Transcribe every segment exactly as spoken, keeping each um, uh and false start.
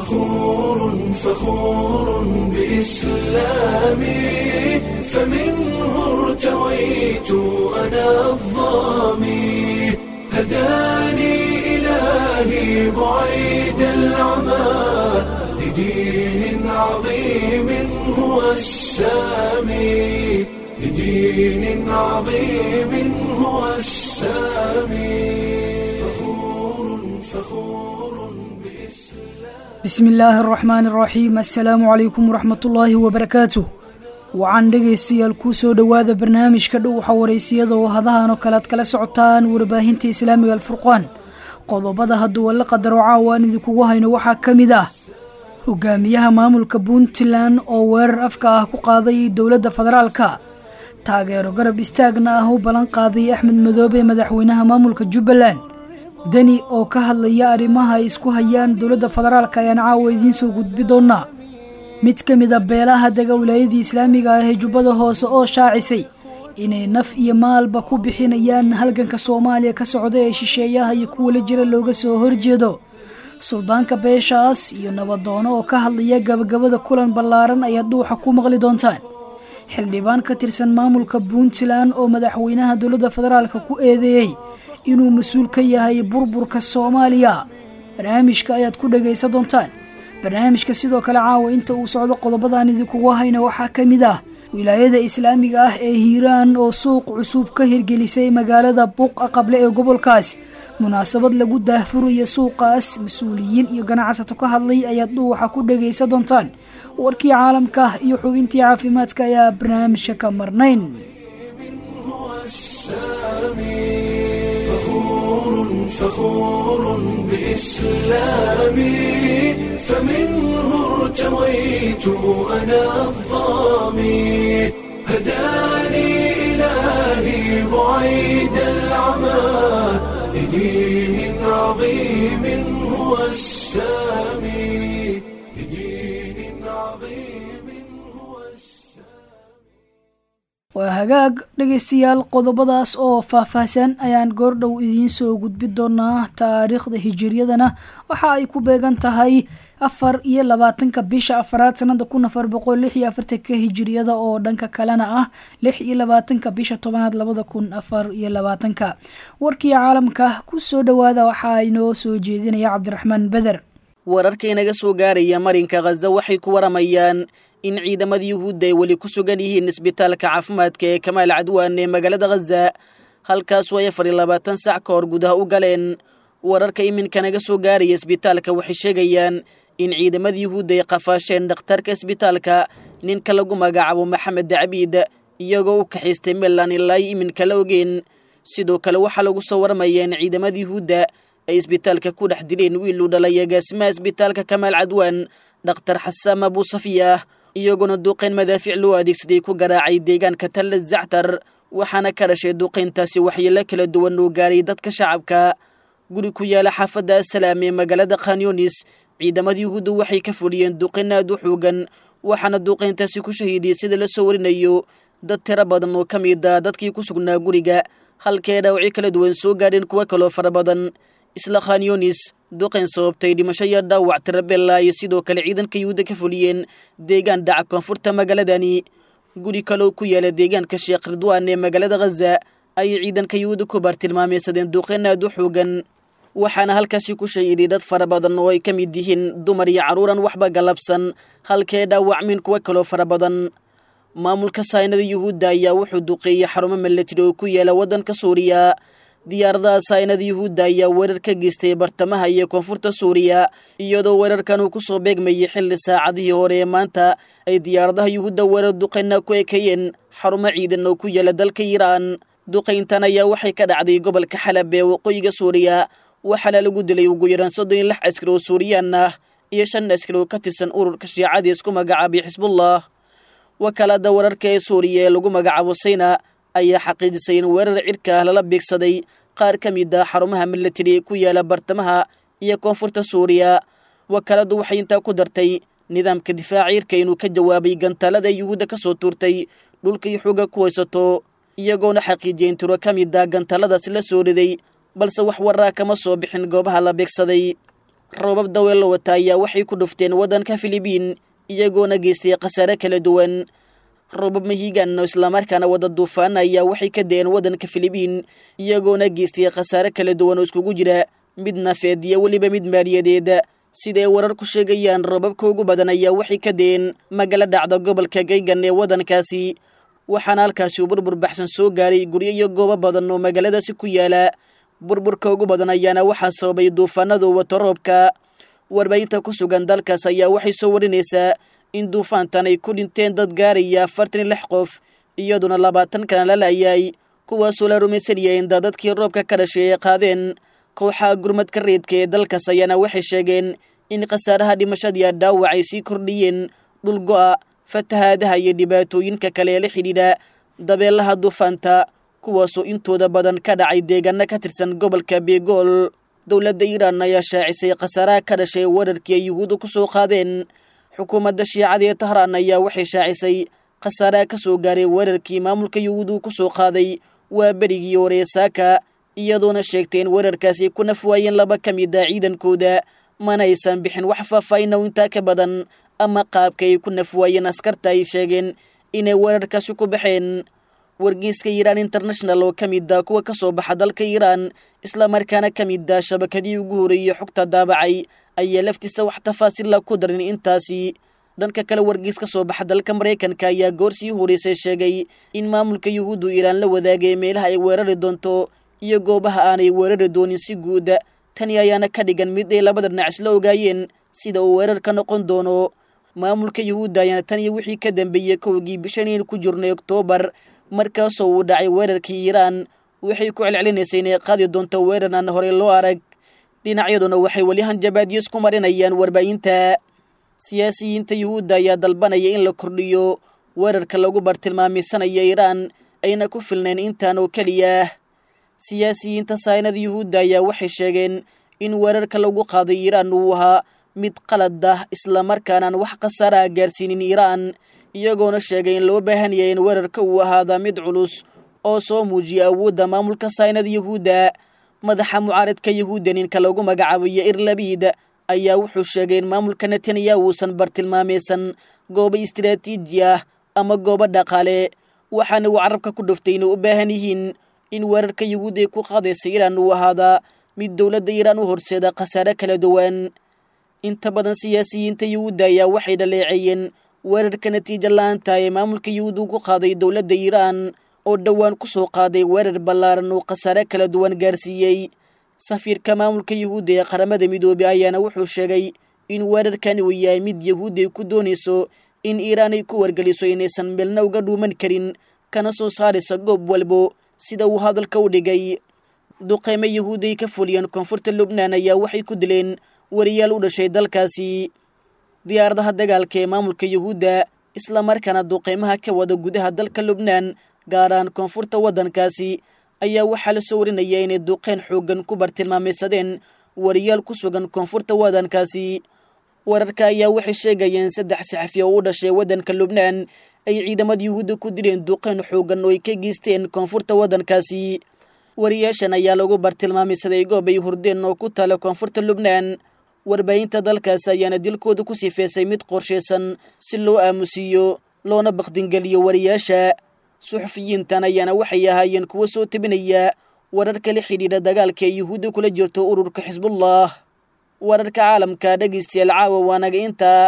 فخور فخور بإسلامي فمنه ارتويت أنا الضامي هداني إلهي بعيد العمى لدين عظيم هو السامي لدين عظيم هو السامي فخور فخور بإسلام بسم الله الرحمن الرحيم السلام عليكم ورحمة الله وبركاته وعن dhegeystayaal ku soo dhawaada barnaamijka dhow xawareysiyada oo hadahan oo kala kala socotaan warbaahinta islaamiga alfurqaan qodobada haduu la qadaro caawaan idinku hayno waxa kamid ah hogaamiyaha maamulka Puntland oo weerar afka ah ku qaaday dawladda federaalka taageero garab istaagna ah oo balan qaaday Axmed Madoobe madaxweynaha maamulka Jubbaland dani oo ka hadlaya arrimaha ay isku hayaan dawladda federaalka ayaan caawa idiin soo gudbi doonaa mid kamid ah beelaha dawladda islaamiga ah ee Jubbada Hoose oo shaacisay inay naf iyo maalba ku bixinayaan halganka Soomaaliya ka socda ee shisheeyaha iyo kuwa la jira looga soo horjeedo suldaanka beeshaas iyo nabadoono oo ka hadlaya gabagabada kulan ballaaran ay dhuuxa ku maqli doontaan xildhibaan ka tirsan maamulka Puntland oo madaxweynaha dawladda federaalka ku eedeeyay inuu mas'uul ka yahay burburka Soomaaliya barnaamijka ayaad ku dhageysan doontaan barnaamijka sidoo kale caawa inta uu socdo qodobadan idinku wahayna waxa kamid ah wilaayada islaamiga ah ee Hiiraan oo suuq cusub ka hirgelisay magaalada Buqa qable ee gobolkaas munaasabad lagu daahfurayo suuqaas mas'uuliyiin iyo ganacsato ka hadlay ayaad waxa ku dhageysan doontaan warkii caalamka iyo xubintii caafimaadka ayaa barnaamijka ka marnayn فخور بإسلامي فمنه ارتويت أنا الضامي هداني إلهي بعيد العمى لدين عظيم هو السامي لدين عظيم هو السامي وهاجاج dhageystayaal qodobadaas oo faahfaahsan ayaan goordhow idiin soo gudbi doonaa taariikhda hijriyadana waxa ay ku beegan tahay afar iyo labaatanka bisha afraad sanada kun afar boqol lix iyo afartan hijriyada oo dhanka kalena ah lix iyo labaatanka bisha tobnaad labada kun afar iyo labaatanka warkii caalamka ku soo dhawaada waxa ay noo soo jeedinaya Cabdiraxmaan Badar wararka inaga soo gaaraya marinka Gaza waxay ku waramayaan in ciidamada Yuhuudda ay wali ku sugan yihiin isbitaalka caafimaadka ee Kamaal Cadwaan ee magaalada Gaza halkaas way afar iyo labaatan saac ka hor gudaha u galeen wararka iminka naga soo gaaraya isbitaalka waxay sheegayaan in ciidamada Yuhuudda ay qafaasheen dhakhtarka isbitaalka ninka lagu magacaabo Maxamed Dabiid iyagoo u kaxistay Milan ilaa iminka la ogeen sidoo kale waxa lagu soo waramayaa in ciidamada Yuhuudda ay isbitaalka ku dhex dileen wiil u dhalay agaasimaha isbitaalka Kamaal Cadwaan dhakhtar Xassam Abu Safiya iyaguna duqeyn madaafiic loo adeegsaday ku garaacay deegaanka Tal Zactar waxaana ka dhashay duqeyntaasi waxyeello kala duwan oo gaaray dadka shacabka guri ku yaala xaafadda Salaam ee magaalada Khan Yunis ciidamada Yuhuudda waxay ka fuliyeen duqeyn aad u xoogan waxaana duqeyntaasi ku shahiiday sida la soo warinayo dad tiro badan oo kamid ah dadkii ku sugnaa guriga halkee dhaawacyo kala duwan soo gaadheen kuwa kaloo fara badan isla Khan Yunis duqeyn sababtay dhimasho iyo dhaawac tirabella iyo sidoo kale ciidanka Yuhuudda ka fuliyeen deegaan dhaca koonfurta magaaladani guri kale ku yaala deegaanka Sheekh Ridwaan ee magaalada Gaza ay ciidanka Yuhuudda ku bartilmaameedsadeen duqeyn aad u xoogan waxaana halkaasi ku shahiiday dad fara badan oo ay kamid yihiin dumar iyo caruuran waxba galabsan halkee dhaawac min kuwa kaloo fara badan maamulka saynada Yuhuudda ayaa wuxuu duqeeyay xarumo militari oo ku yaala wadanka Suuriya diyaaradaha saynada Yuhuudda ayaa weerar ka geystay bartamaha iyo koonfurta Suuriya iyadoo weerarkan uu ku soo beegmayay xilli saacadihii hore ee maanta ay diyaaradaha Yuhuudda weerar duqeyna ku ekeeyeen xarumo ciidan oo ku yaala dalka Iiraan duqeyntan ayaa waxay ka dhacday gobolka Xalab ee waqooyiga Suuriya waxaana lagu dilay ugu yaraan soddon iyo lix askari oo Suuriyaan ah iyo shan askari oo ka tirsan ururka Shiicada isku magacaabay Xisbullah wakaalada wararka ee Suuriya ee lagu magacaabo Sayna ayaa xaqiijisay in weerar cirka ah lala beegsaday qaar ka mid ah xarumaha militari ku yaala bartamaha iyo koonfurta Suuriya wakaaladu waxay intaa ku dartay nidaamka difaaca cirka inuu ka jawaabay gantalada Yuhuudda ka soo tuurtay dhulka iyo xoogga ku haysato iyagoona xaqiijiyeen tiro ka mid ah gantaladaas la soo riday balse wax waraa kama soo bixin goobaha la beegsaday roobab daweelo wata ayaa waxay ku dhufteen waddanka Filibiin iyagoona geystay khasaare kala duwan. roobab mahiigaan oo islamarkaana wada duufaan ayaa waxay ka da'een waddanka Filibiin iyagoona geystay khasaare kala duwan oo iskugu jira mid nafeed iyo weliba mid maaliyadeed. Siday warar ku sheegayaan roobabka ugu badan ayaa waxay ka da'een magaalo dhacda gobolka Gaygan ee waddankaasi, waxaana halkaasi burbur baxsan soo gaaray guryo iyo goobo badan oo magaaladaasi ku yaala. burburka ugu badan ayaana waxaa sababay duufaanadu wato roobka. warbaahinta ku sugan dalkaas ayaa waxay soo warinaysaa in duufaantan ay ku dhinteen dad gaaraya afartan iyo lix qof iyaduna labaatan kana la laayay, kuwaasoo la rumaysan yahay in dadkii roobka ka dhashay ay qaadeen. kooxaha gurmadka reedka ee dalkaas ayaana waxay sheegeen in khasaaraha dhimashadii dhaawac ay sii kordhiyeen dhul go'a, fatahaadaha iyo dhibaatooyinka kale ee la xidhiidha dabeelaha duufaanta, kuwaasoo intooda badan ka dhacay deegaano ka tirsan gobolka Beegool. dowladda Iiraan ayaa shaacisay khasaaraha ka dhashay weerarkii ay yuhuuddu ku soo qaadeen. xukuumadda shiicada ee Tahraan ayaa waxay shaacisay khasaaraha ka soo gaaray weerarkii maamulka yuhuuddu ku soo qaaday waa berigii hore Saaka, iyadoona sheegtay in weerarkaasi ku nafwaayeen laba ka mid ah ciidankooda, mana aysan bixin wax faahfaahin oo intaa ka badan ama qaabka ay ku nafwaayeen askarta ay sheegeen inay weerarkaasi ku baxeen. wargeyska Iran International oo ka mid ah kuwa ka soo baxa dalka Iran isla markaana ka mid ah shabakadii ugu horeeyay xogta daabacay ayaa laftiisa wax tafaasiil ku darin intaasi. dhanka kale wargeyska soo baxa dalka Mareykanka ayaa goorsii horeysay sheegay in maamulka yuhuuddu Iran la wadaagay meelaha ay weerari doonto iyo goobaha aanay weerari doonin si guud. tani ayaana ka dhigan mid ay labada dhinac isla ogaayeen sida uu weerarka noqon doono. maamulka yuhuudda ayaana tan iyo wixii ka dambeeyey kowgii bishan ku jirnay Oktoobar markaasoo uu dhacay weerarkii Iiraan waxay ku celcelinaysay inay qaadi doonto weerar aan horey loo arag. dhinacyaduna waxay weli hanjabaadyo isku marinayaan warbaahinta. siyaasiyiinta yuhuudda ayaa dalbanaya in la kordhiyo weerarka lagu bartilmaameysanaya Iiraan ayna ku filnayn intaan oo keliya. siyaasiyiinta saynada yuhuudda ayaa waxay sheegeen in weerarka lagu qaaday Iiraan uu ahaa mid qalad ah isla markaana wax khasaara gaarsiinin Iiraan, iyagoona sheegay in loo baahan yahay in weerarka uu ahaada mid culus oo soo muujiya awoodda maamulka saynada yuhuudda. madaxa mucaaradka yuhuudda ninka lagu magacaabo Yair Lapid ayaa wuxuu sheegay in maamulka Netanyahu uusan bartilmaameysan goobo istiraatiiji ah ama goobo dhaqaale, waxaana uu carabka ku dhuftay inay u baahan yihiin in weerarka yuhuudda ku qaadaysa Iiraan uu ahaada mid dowladda Iiraan u horseeda khasaare kala duwan. inta badan siyaasiyiinta yuhuudda ayaa waxay dhaleeceeyeen weerarka natiijo la'aanta ee maamulka yuhuuddu ku qaaday dowladda Iiraan oo dhowaan ku soo qaaday weerar ballaaran oo khasaare kala duwan gaarsiiyey. safiirka maamulka yuhuudda ee qaramada midoobay ayaana wuxuu sheegay in weerarkani uu yahay mid yuhuudda ay ku doonayso in Iiraan ay ku wargeliso inaysan meelna uga dhuuman karin kana soo saaraysa goob walbo sida uu hadalka u dhigay. duqeymo yuhuudda ay ka fuliyeen koonfurta Lubnaan ayaa waxay ku dileen wariyaal u dhashay dalkaasi. diyaaradaha dagaalka ee maamulka yuhuudda isla markaana duqeymaha ka wada gudaha dalka Lubnaan gaaraan koonfurta waddankaasi ayaa waxaa la soo warinaya inay duqeyn xooggan ku bartilmaameysadeen wariyaal ku sugan koonfurta waddankaasi. wararka ayaa waxay sheegayeen saddex saxafi oo u dhashay waddanka Lubnaan ay ciidamada yuhuudda ku dileen duqeyn xooggan oo ay ka geysteen koonfurta waddankaasi. wariyaashan ayaa lagu bartilmaameysaday goob ay hurdeen oo ku taala koonfurta Lubnaan. warbaahinta dalkaas ayaana dilkooda ku sifeysay mid qorshaysan si loo aamusiiyo loona baqdingeliyo wariyaasha. suxufiyiintan ayaana waxay ahaayeen kuwa soo tabinaya wararka la xidhiidha dagaalka ee yuhuudda kula jirto ururka Xisbullah. wararka caalamka dhegeystayaal caawa waanaga intaa.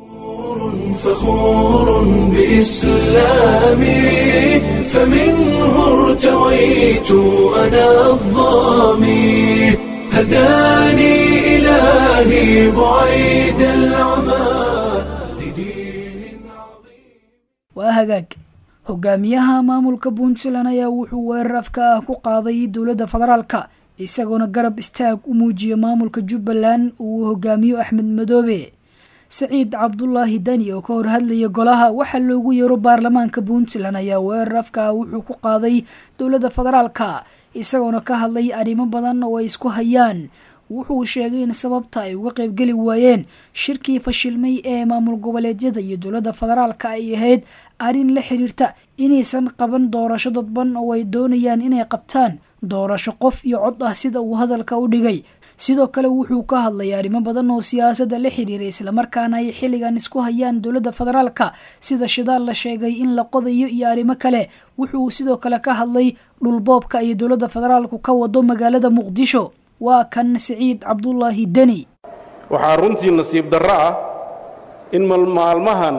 فخور بإسلامي فمنه ارتويت أنا الظامي هداني إلهي بعيد العمى لدين عظيم. وهجاك hogaamiyaha maamulka Puntland ayaa wuxuu weerar afka ah ku qaaday dowladda federaalka isagoona garab istaag u muujiyay maamulka Jubbaland uu hogaamiyo Axmed Madoobe. Saciid Cabdullaahi Dani oo ka hor hadlaya golaha waxa loogu yeero baarlamaanka Puntland ayaa weerar afka ah wuxuu ku qaaday dowladda federaalka isagoona ka hadlay arrimo badan oo ay isku hayaan. wuxuu sheegay in sababta ay uga qayb gali waayeen shirkii fashilmay ee maamul goboleedyada iyo dowladda federaalka ay ahayd arrin la xiriirta inaysan qaban doorasho dadban oo ay doonayaan inay qabtaan doorasho qof iyo cod ah sida uu hadalka u dhigay. sidoo kale wuxuu ka hadlay arrimo badan oo siyaasadda la xiriira islamarkaana ay xilligan isku hayaan dowladda federaalka sida shidaal la sheegay in la qodayo iyo arrimo kale. wuxuu sidoo kale ka hadlay dhulboobka ay dowladda federaalku ka wado magaalada muqdisho. waa kan Siciid Cabdullaahi Deni. waxaa runtii nasiib darro ah in maalmahan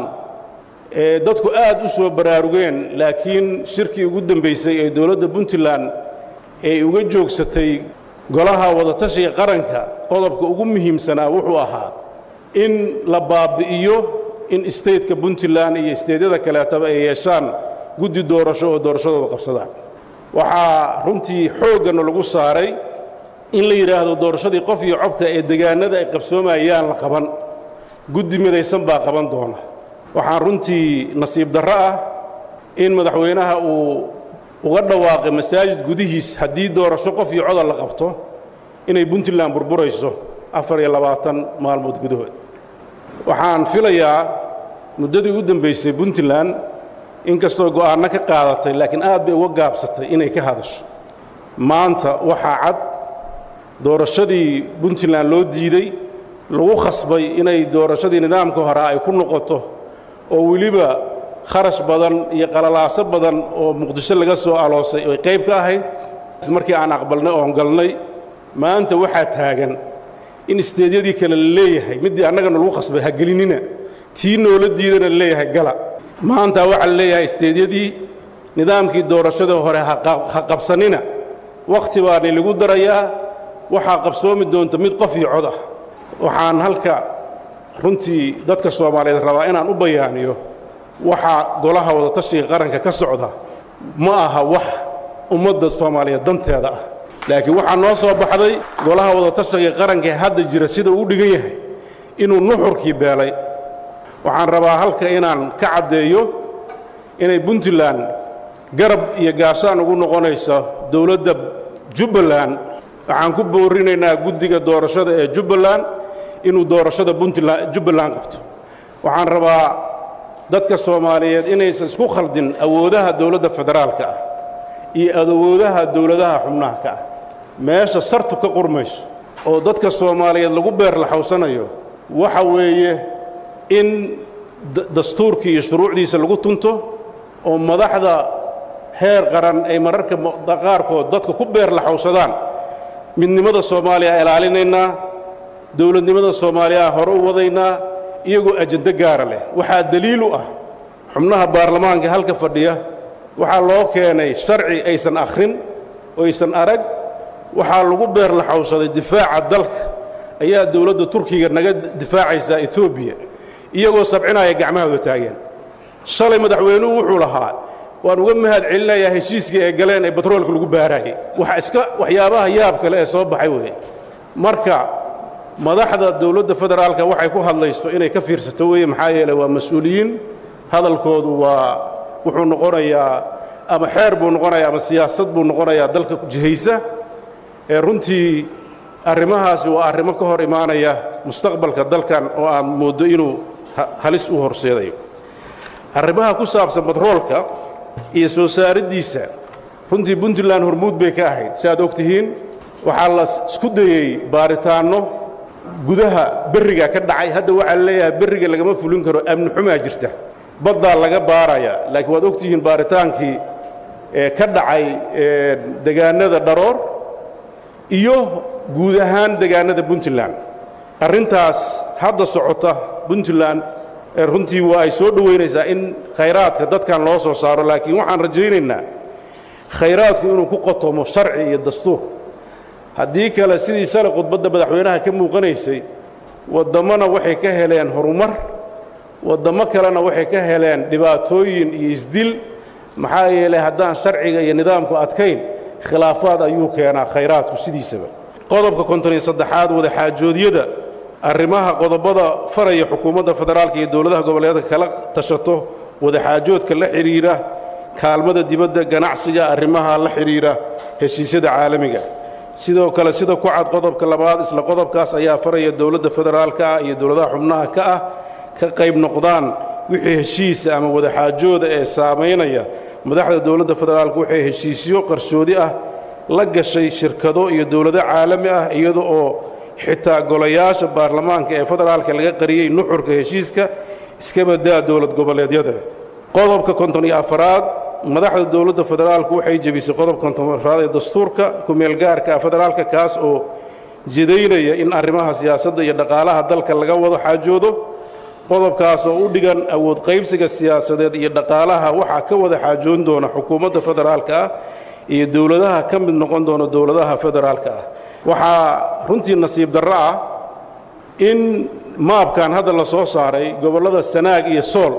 ee dadku aad u soo baraarugeen laakiin shirkii ugu dambeysay ee dowladda Puntland ay uga joogsatay golaha wadatashiga qaranka qodobka ugu muhiimsanaa wuxuu ahaa in la baabi'iyo in stateka Puntland iyo stateyada kaleetaba ay yeeshaan guddi doorasho oo doorashadooda qabsadaan. waxaa runtii xooggan lagu saaray in la yiraahdo doorashadii qof iyo codka ee deegaanada ay qabsoomayaan la qaban guddi midaysan baa qaban doona. waxaan runtii nasiib darro ah in madaxweynaha uu uga dhawaaqay masaajid gudihiis haddii doorasho qof iyo cod la qabto inay Puntland burburayso afar iyo labaatan maalmood gudahood. waxaan filayaa muddadii ugu dambeysay Puntland inkastoo go'aano ka qaadatay laakiin aad bay uga gaabsatay inay ka hadasho. maanta waxaa cad doorashadii Puntland loo diiday lagu khasbay inay doorashadii nidaamka hore ay ku noqoto oo waliba kharash badan iyo qalalaaso badan oo Muqdisho laga soo aloosay oo qayb ka ahayd markii aan aqbalnay oo galnay. maanta waxaa taagan in isteedyadii kale la leeyahay midii annagana lagu khasbay ha gelinina tii noola diidana la leeyahay gala. maanta waxa la leeyahay isteedyadii nidaamkii doorashada hore ha qabsanina waqti baan lagu darayaa waxaa qabsoomi doonta mid qof iyo cod ah. waxaan halka runtii dadka Soomaaliyeed rabaa inaan u bayaaniyo waxa golaha wadatashiga qaranka ka socda ma aha wax ummadda Soomaaliyeed danteeda ah laakiin waxa noo soo baxday golaha wadatashiga qaranka hadda jira sida uu dhigan yahay inuu nuxurkii beelay. waxaan rabaa halka inaan ka cadeeyo inay Puntland garab iyo gaashaan ugu noqonayso dawladda Jubbaland. waxaan ku boorinaynaa guddiga doorashada ee Jubbaland inuu doorashada Puntland Jubbaland qabto. waxaan rabaa dadka Soomaaliyeed inaysan isku khaldin awoodaha dawladda federaalka ah iyo awoodaha dawladaha xubnaha ka ah. meesha sartu ka qurmayso oo dadka Soomaaliyeed lagu beer la xawsanayo waxa weeye in dastuurkii iyo shuruucdiisa lagu tunto oo madaxda heer qaran ay mararka qaarkood dadka ku beer la xawsadaan. midnimada Soomaaliya ilaalinaynaa dawladnimada Soomaaliya hore u wadaynaa iyagoo ajenda gaar leh. waxaa daliil u ah xubnaha baarlamaanka halka fadhiya waxaa loo keenay sharci aysan akhrin oo aysan arag. waxaa lagu beer la xawsaday difaaca dalka ayaa dawladda Turkiga naga difaacaysa Ethiopia iyagoo sabcinaya gacmahooda taageen. shalay madaxweynuhu wuxuu lahaa waan uga mahad celinayaa heshiiskii ay galeen ee batroolka lagu baarayay. waxa iska waxyaabaha yaab kale ee soo baxay weey. marka madaxda dawladda federaalka waxay ku hadlayso inay ka fiirsato weey maxaa yeelay waa mas'uuliyiin hadalkoodu waa wuxuu noqonayaa ama xeer buu noqonayaa ama siyaasad buu noqonayaa dalka jihaysa ee runtii arrimahaasi waa arrimo ka hor imaanaya mustaqbalka dalkan oo aan moodo inuu halis u horseedayo. arrimaha ku saabsan batroolka iyo soo saaridiisa runtii Puntland hormuud bay ka ahayd si aad ogtihiin. waxaa la isku dayay baaritaano gudaha bariga ka dhacay. hadda waxa la leeyahay bariga lagama fulin karo amni xumaa jirta badda laga baaraya laakiin waad ogtihiin baaritaankii ee ka dhacay deegaanada Dharoor iyo guud ahaan deegaanada Puntland. arrintaas hadda socota Puntland runtii waa ay soo dhaweynaysaa in khayraadka dadkan loo soo saaro laakiin waxaan rajaynaynaa khayraadku inuu ku qotomo sharci iyo dastuur. haddii kale sidii shalay khudbadda madaxweynaha ka muuqanaysay wadamana waxay ka heleen horumar wadamo kalena waxay ka heleen dhibaatooyin iyo isdil maxaa yeelay haddaan sharciga iyo nidaamku adkayn khilaafaad ayuu keenaa khayraadku sidiisaba. qodobka konton iyo saddexaad wada xaajoodyada arrimaha qodobada faraya xukuumadda federaalka iyo dawladaha goboleedka kala tashato wada xaajoodka la xiriira kaalmada dibadda ganacsiga arrimaha la xiriira heshiisyada caalamiga. sidoo kale sida ku cad qodobka labaad isla qodobkaas ayaa faraya dawladda federaalka iyo dawladaha xubnaha ka ah ka qayb noqdaan wixii heshiis ama wada xaajooda ee saameynaya madaxda dawladda federaalka waxay heshiisyo qarsoodi ah la gashay shirkado iyo dawlado caalami ah iyada oo xitaa golayaasha baarlamaanka ee federaalka laga qariyey nuxurka heshiiska iska badaa dowlad goboleedyada. qodobka konton iyo afaraad madaxda dowladda federaalku waxay jebisay qodobka konton iyo afaraad ee dastuurka ku-meelgaarka federaalka kaas oo jidaynaya in arrimaha siyaasadda iyo dhaqaalaha dalka laga wado xaajoodo. qodobkaas oo u dhigan awood qaybsiga siyaasadeed iyo dhaqaalaha waxaa ka wada xaajoon doona xukuumadda federaalka ah iyo dowladaha ka mid noqon doona dowladaha federaalka ah. waxaa runtii nasiib darro ah in maabkan hadda la soo saaray gobollada Sanaag iyo Sool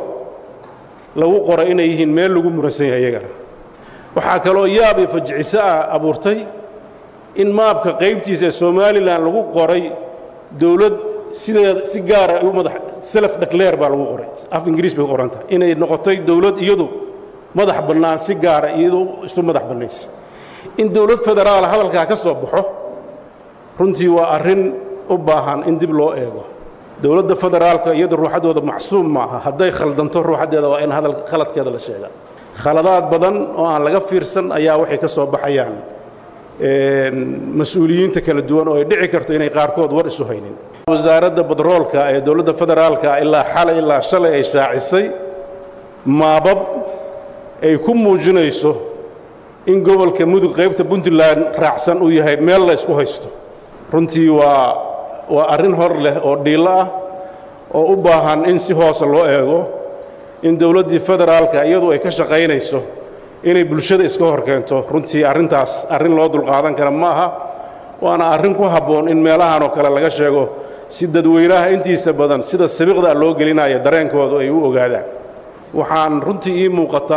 lagu qoray inay yihiin meel lagu muransan yahay iyagana. waxaa kaloo yaab iyo fajiciso ah abuurtay in maabka qaybtiisa ee Somaliland lagu qoray dowlad sideeda si gaar ah u madax self declare baa lagu qoray af Ingiriis bay qoran tahay inay noqotay dowlad iyadu madax bannaan si gaar ah iyadu isu madax bannaysay. in dowlad federaal hadalka ka soo baxo runtii waa arrin u baahan in dib loo eego. dowladda federaalka iyadu ruuxadooda macsuum maaha, hadday khaldanto ruuxadeeda waa in hadal khaladkeeda la sheegaa. khaladaad badan oo aan laga fiirsan ayaa waxay ka soo baxayaan mas-uuliyiinta kala duwan oo ay dhici karto inay qaarkood war isu haynin. wasaaradda batroolka ee dowladda federaalka ilaa xalay ilaa shalay ay shaacisay maabab ay ku muujinayso in gobolka mudug qaybta Puntland raacsan uu yahay meel la isku haysto. runtii waa waa arrin hor leh oo dhiilo ah oo u baahan in si hoose loo eego in dowladdii federaalka iyadu ay ka shaqaynayso inay bulshada iska hor keento. runtii arrintaas arrin loo dulqaadan kara ma aha, waana arrin ku habboon in meelahan oo kale laga sheego si dadweynaha intiisa badan sida sabiiqda loo gelinayo dareenkooda ay u ogaadaan. waxaan runtii ii muuqata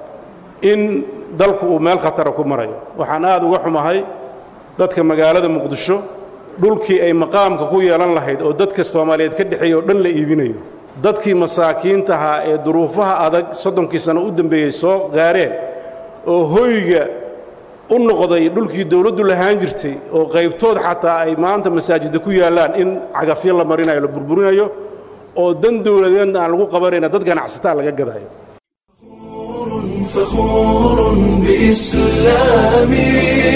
in dalku uu meel khatar ku marayo. waxaan aad uga xumahay dadka magaalada Muqdisho dhulkii ay maqaamka ku yeelan lahayd oo dadka Soomaaliyeed ka dhaxeeyo dhan la iibinayo. dadkii masaakiinta ahaa ee duruufaha adag soddonkii sano u dambeeyay soo gaareen oo hoyga u noqday dhulkii dawladdu lahaan jirtay oo qaybtood xataa ay maanta masaajidda ku yaalaan in cagafyo la marinayo la burburinayo oo dan dawladeedna aan lagu qabanayna dad ganacsataa laga gadayo. فخور بإسلامي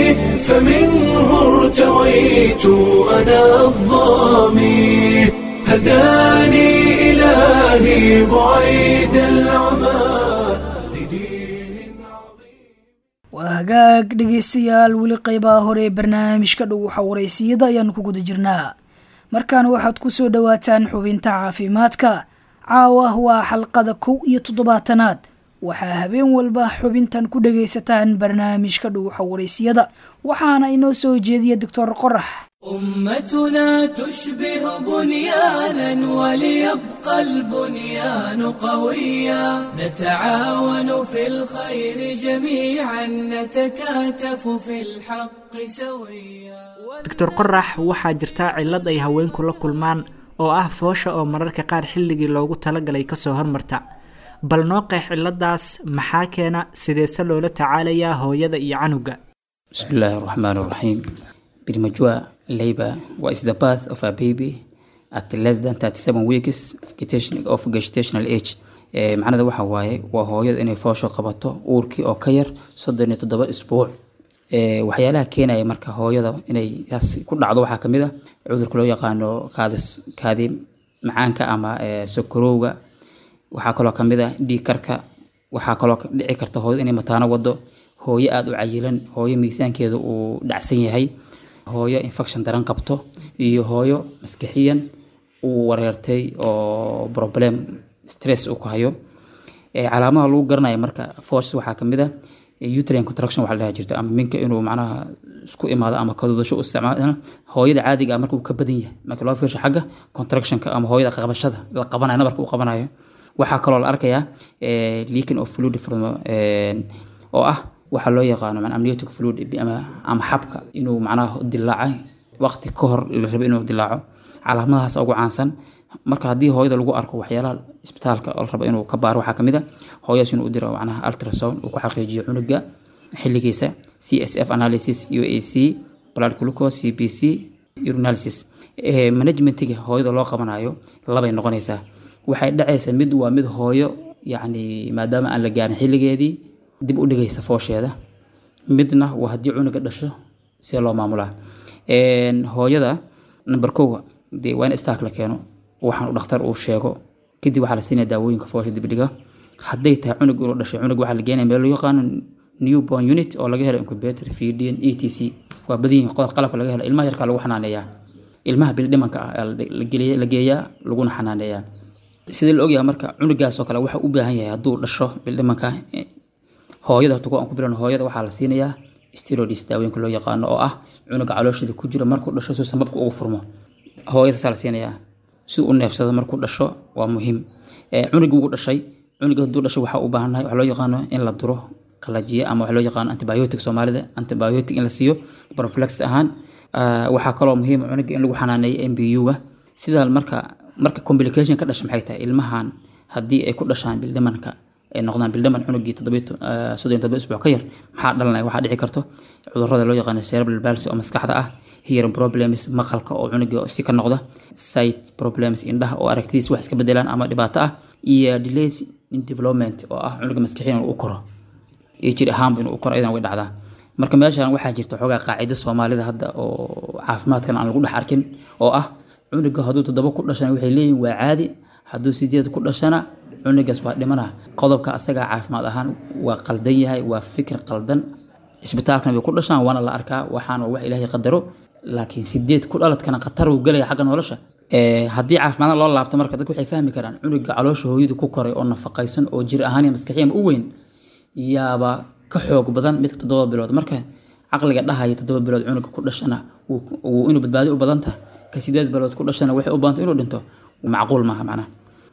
فمنه ارتويت أنا الظامي هداني إلهي بعيد العمى لدين عظيم. وهجاك dhegeystayaal weli qaybaha hore ee barnaamijka dhow waxa wareysiyada ayaan ku guda jirnaa. markaan waxaad ku soo dhawaataan xubinta caafimaadka. caawa waa xalqada kow iyo toddobaatanaad. waxaa habeen walba xubintan ku dhageysataan barnaamijka dhow waxa wareysiyada waxaana inoo soo jeediya Doctor Qorax. أمتنا تشبه بنيانا وليبقى البنيان قويا نتعاون في الخير جميعا نتكاتف في الحق سويا. دكتور قرح waxaa jirta cilad ay haweenku la kulmaan oo ah foosha oo mararka qaar xilligii loogu talagalay ka soo hormarta. bal noo qeex ciladaas maxaa keena sideese loola tacaalayaa hooyada iyo canuga. Bismillahir Rahmanir Rahim. Premature labor is the birth of a baby at less than thirty-seven weeks of gestational age. macnada waxa waaye waa hooyada inay foosho qabato uurkii oo ka yar soddon iyo toddoba isbuuc. ee waxyaalaha keenaya marka hooyada inay ku dhacdo waxa kamid ah cudurka loo yaqaano kaadis kaadi macaanka ama sokorowga. waxaa kaloo kamid ah dhiig karka. waxaa kaloo dhici karta hooyada inay mataano wado, hooyo aad u cayilan, hooyo miisaankeedu uu dhacsan yahay, hooyo infection daran qabto, iyo hooyo maskaxiyan uu wareertay oo problem stress uu ku hayo. ee calaamadaha lagu garanayo marka force waxaa kamid ah uterine contraction waxa la jirto ama minka inuu macnaha isku imaado ama kadudasho u isticmaalo. hooyada caadiga ah marka uu ka badan yahay marka loo fiirsho xagga contractionka ama hooyada qabashada la qabanayo nabarka uu qabanayo. waxaa kaloo la arkayaa ee leaking of fluid from ee oo ah waxa loo yaqaano man amniotic fluid ama ama xabka inuu macnaha dilaacay waqti ka hor la rabo inuu dilaaco. calaamadahaas ugu caansan marka hadii hooyada lagu arko waxyaalaha isbitaalka oo la rabo inuu ka baaro waxaa kamid ah hooyada inuu diro macnaha ultrasound uu ku xaqiijiyo cunuga xilligiisa, C S F analysis, U A C, blood glucose, C B C, urinalysis. ee managementiga hooyada loo qabanayo laba ay noqonaysaa. waxay dhacaysaa mid waa mid hooyo yani maadaama aan la gaarin xilligeedii dib u dhigaysa foosheeda, midna waa hadii cunuga dhasho si loo maamulaa. een hooyada number kow dee waa in istaak la keeno waxaan u dhakhtar uu sheego kadib waxaa la siinaya daawooyinka foosha dibdhiga hadday tahay cunug inuu dhashay cunug waxaa la geenaya meel loo yaqaano newborn unit oo laga helo incubator feeding e t c waa badiyin qalabka laga helo ilmaha yarka lagu xanaaneeyaa ilmaha bil dhimanka ah la geliya la geeyaa laguna xanaaneeyaa sida la ogyahay marka cunugaas oo kale waxa u baahan yahay hadduu dhasho bil dhimanka hooyada horta ku aan ku bilowno hooyada waxaa la siinayaa steroids daawooyinka loo yaqaano oo ah cunuga calooshada ku jira markuu dhasho soo sababka ugu furmo hooyada saa la siinayaa si uu neefsado markuu dhasho waa muhiim ee cunuga ugu dhashay cunuga hadduu dhasho waxa u baahan yahay waxa loo yaqaano in la duro qalajiye ama waxa loo yaqaan antibiotic Soomaalida antibiotic in la siiyo prophylaxis ahaan waxa kale oo muhiim cunuga in lagu xanaaneeyo M B U-ga sida marka marka complication ka dhashay maxay tahay ilmahan hadii ay ku dhashaan bil dhimanka ay noqdaan bil dhiman cunugii toddoba iyo toban isbuuc ka yar maxaa dhalanaya waxa dhici karto cudurrada loo yaqaan cerebral palsy oo maskaxda ah hearing problems maqalka oo cunuga si ka noqda sight problems indhaha oo aragtidiisa wax iska bedelaan ama dhibaato ah iyo delays in development oo ah cunuga maskaxiyan uu koro ee jir ahaan inuu u koro aydan way dhacdaa marka meeshan waxaa jirta xogaa qaacido Soomaalida hadda oo caafimaadkan aan lagu dhex arkin oo ah cunuga hadduu toddoba ku dhashana waxay leeyihiin waa caadi hadduu sideed ku dhashana cunugaas waa dhimana qodobka asaga caafimaad ahaan waa qaldan yahay waa fikir qaldan isbitaalkan way ku dhashaan waana la arkaa waxaan wax Ilaahay qadaro laakiin sideed ku dhaladkana qatar uu galay xagga nolosha ee hadii caafimaad loo laabto marka dadku waxay fahmi karaan cunuga caloosha hooyadu ku koray oo nafaqaysan oo jir ahaan iyo maskaxiyan u weyn yaaba ka xoog badan mid toddoba bilood marka aqliga dhahayo toddoba bilood cunuga ku dhashana uu inuu badbaadi u badan tahay ka sideed bilood ku dhashana waxay u baahan inuu dhinto macquul maaha macnaha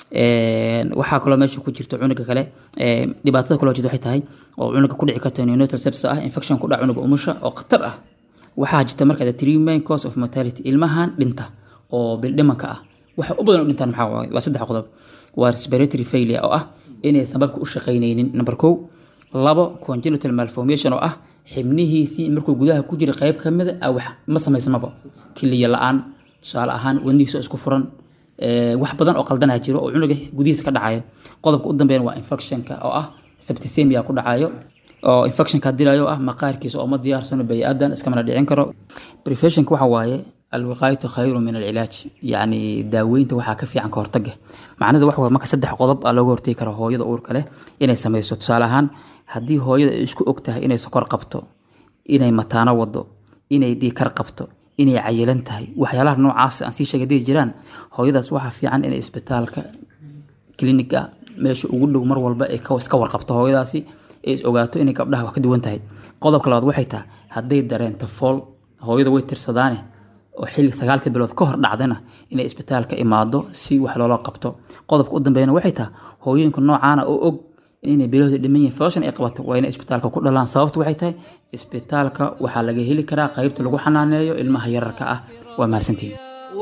ee waxa kale meesha ku jirto cunuga kale ee dhibaatada kale jirto waxay tahay oo cunuga ku dhici karto neonatal sepsis ah infection ku dhac cunuga umusha oo khatar ah waxa jirta marka the three main cause of mortality ilmahan dhinta oo bil dhimanka ah waxa u badan u dhintaan maxaa waaye waa saddex qodob waa respiratory failure oo ah inay sababka u shaqeynaynin number two labo congenital malformation oo ah xibnihiisii markuu gudaha ku jira qayb kamid ah wax ma sameysmaba kiliya la'aan tusaale ahaan wadnihiisa isku furan ee wax badan oo qaldanaa jiro oo cunuga gudihiisa ka dhacayo qodobka u dambeeyana waa infectionka oo ah septicemia ku dhacayo oo infectionka dilayo ah maqaarkiisa oo ma diyaarsano bani'aadan iska mana dhicin karo prevention waxa waaye alwiqaayatu khayru min al-ilaaj yani daaweynta waxa ka fiican ka hortagga macnaheedu waxa marka saddex qodob ah looga hortagi karo hooyada uurka leh inay sameyso tusaale ahaan hadii hooyada isku ogtahay inay sokor qabto inay mataano wado inay dhiikar qabto inay cayilan tahay waxyaalaha noocaas aan si sheegay jiraan hooyadaas waxa fiican inay isbitaalka kliniga meesha ugu dhow mar walba ay ka iska warqabto hooyadaasi ay ogaato inay gabdhaha wax ka duwan tahay qodobka labaad waxay tahay haday dareento fool hooyada way tirsadaane oo xilli sagaalka bilood ka hor dhacdana inay isbitaalka imaado si wax loola qabto qodobka u dambeeyana waxay tahay hooyooyinka noocaana oo og inay bilowda dhiman fashion ay qabato waa inay isbitaalka ku dhalaan sababtu waxay tahay isbitaalka waxa laga heli karaa qaybta lagu xanaaneeyo ilmaha yararka ah waa maasantiin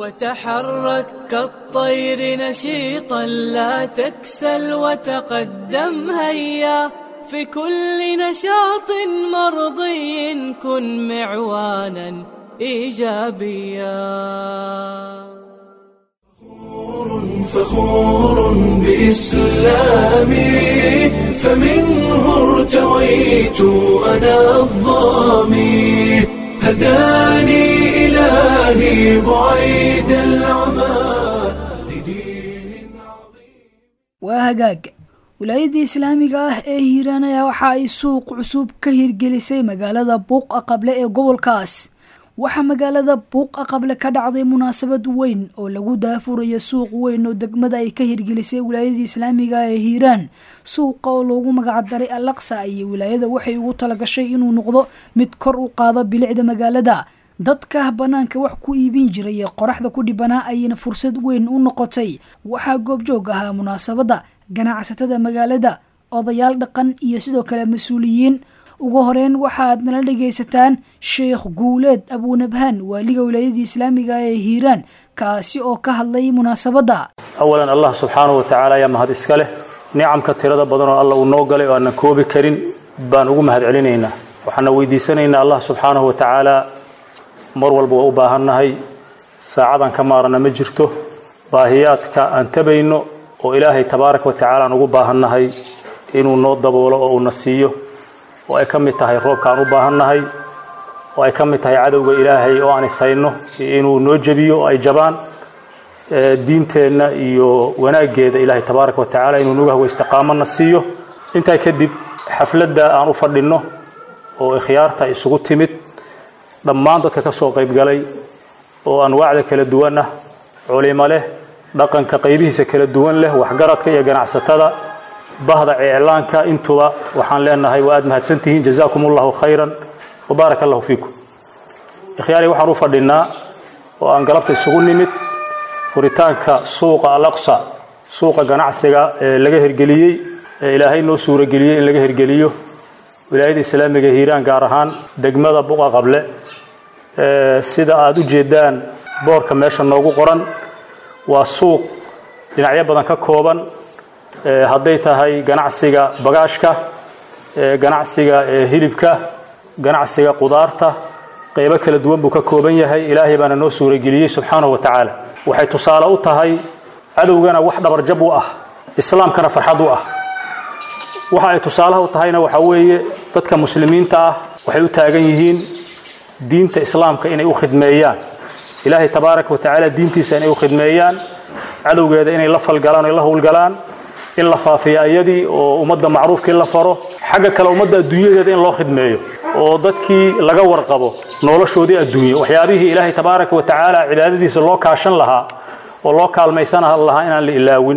وتحرك كالطير نشيطا لا تكسل وتقدم هيا في كل نشاط مرضي كن معوانا إيجابيا فخور بإسلامي فمنه ارتويت أنا الظامي هداني إلهي بعيد العمى لدين عظيم وهجاج wilaayadii islaamiga ah ee Hiiraan ayaa waxa ay suuq cusub ka hirgelisay magaalada Buuqa Qable ee gobolkaas waxa magaalada Buuqa Qable ka dhacday munaasabad weyn oo lagu daafurayo suuq weyn oo degmada ay ka hirgelisay wilaayadii islaamiga ee Hiiraan suuqa oo loogu magac daray Al-Aqsa ay wilaayada waxay ugu talagashay inuu noqdo mid kor u qaado bilicda magaalada dadka banaanka wax ku iibin jiray qoraxda ku dhibanaa ayna fursad weyn u noqotay waxa goobjoog ah munaasabada ganacsatada magaalada odayaal dhaqan iyo sidoo kale mas'uuliyiin ugu horeen waxaad nala dhageysataan Sheekh Guuleed Abu Nabhan waliga wilaayadii islaamiga ee Hiiraan kaasi oo ka hadlay munaasabada awalan Allah subhanahu wa ta'ala ya mahad iska leh ni'amka tirada badan oo Allah uu noo galay oo aan koobi karin baan ugu mahad celinaynaa waxaan weydiisanaynaa Allah subhanahu wa ta'ala mar walba u baahanahay saacadan ka maarana ma jirto baahiyaadka aan tabayno oo Ilaahay tabaaraka wa ta'ala aan ugu baahanahay inuu noo daboolo oo uu nasiiyo oo ay kamid tahay roobka aan u baahanahay oo ay ka mid tahay cadowga ilaahay oo aan ishayno inuu noo jabiyo oo ay jabaan diinteenna iyo wanaaggeeda ilaahay tabaaraka wa tacaala inuu nagu hawo istiqaamana siiyo intaa kadib xafladda aan u fadhinno oo ikhyaarta isugu timid dhammaan dadka ka soo qayb galay oo anwaacda kala duwan ah culimo leh dhaqanka qaybihiisa kala duwan leh waxgaradka iyo ganacsatada bahda iclaanka intuba waxaan leenahay waa aad mahadsantihiin jazaakumullahu khayran wa baarakallahu fiikum ikhyaari waxaan u fadhinaa oo aan galabta isugu nimid furitaanka suuqa al-aqsa suuqa ganacsiga ee laga hirgeliyey ee ilaahay noo suurageliyey in laga hirgeliyo wilaayada islaamiga hiiraan gaar ahaan degmada buqa qable sida aad u jeedaan boorka meesha noogu qoran waa suuq dhinacyo badan ka kooban hadday tahay ganacsiga bagaashka ganacsiga hilibka ganacsiga qudaarta qaybo kala duwan buu ka kooban yahay ilaahay baana noo suurageliyey subxaanahu wa tacaala waxay tusaale u tahay cadowgana wax dhabarjab u ah islaamkana farxad u ah waxa ay tusaalaha u tahayna waxa weeye dadka muslimiinta ah waxay u taagan yihiin diinta islaamka inay u khidmeeyaan ilaahay tabaaraka wa tacaala diintiisa inay u khidmeeyaan cadowgeeda inay la falgalaan oo la howlgalaan in la faafiyo ayadii oo ummadda macruufkii la faro xagga kale ummadda adduunyadeeda in loo khidmeeyo oo dadkii laga warqabo noloshoodii adduunyo waxyaabihii ilaahay tabaaraka wa tacaala cibaadadiisa loo kaashan lahaa oo loo kaalmaysan lahaa inaan la ilaawin